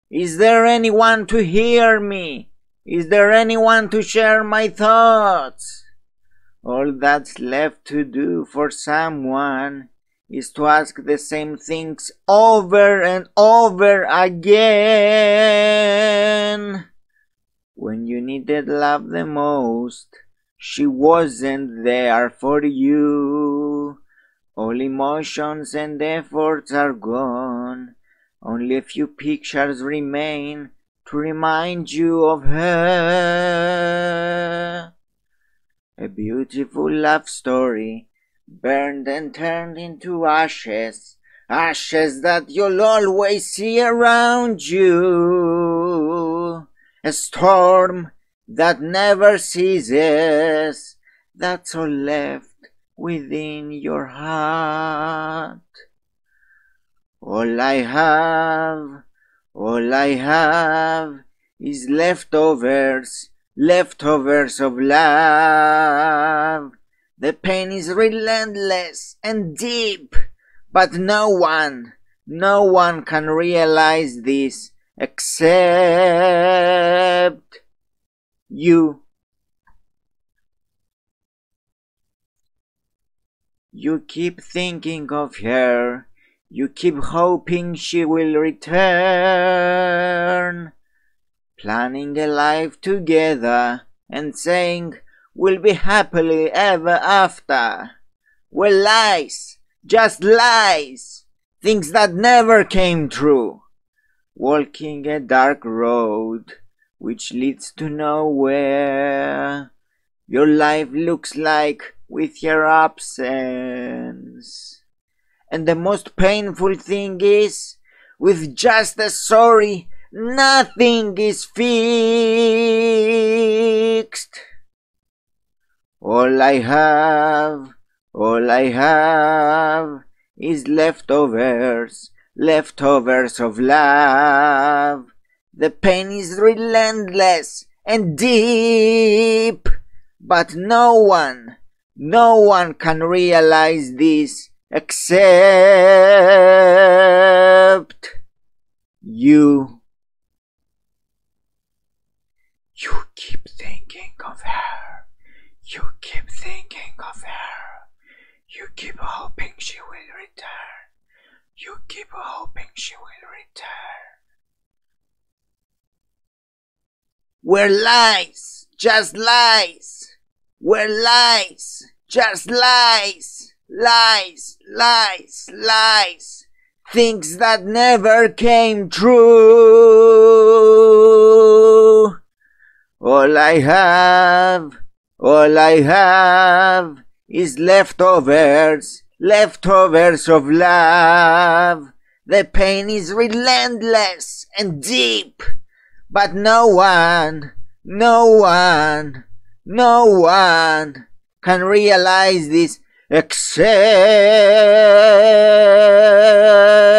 Is there anyone to hear me? Is there anyone to share my thoughts? All that's left to do for someone is to ask the same things over and over again. When you needed love the most, she wasn't there for you. All emotions and efforts are gone. Only a few pictures remain to remind you of her. A beautiful love story, burned and turned into ashes, ashes that you'll always see around you. A storm that never ceases, that's all left within your heart. All I have is leftovers, leftovers of love. The pain is relentless and deep, but no one can realize this except you. You keep thinking of her. You keep hoping she will return, planning a life together and saying we'll be happily ever after. Well, lies, just lies, things that never came true. Walking a dark road which leads to nowhere. Your life looks like with your absence. And the most painful thing is, with just a sorry, nothing is fixed. All I have is leftovers, leftovers of love. The pain is relentless and deep, but no one can realize this except you. You keep thinking of her. You keep thinking of her. You keep hoping she will return. You keep hoping she will return. We're lies, just lies. We're lies, just lies. Lies, lies, lies, things that never came true. All I have is leftovers, leftovers of love. The pain is relentless and deep, but no one can realize this except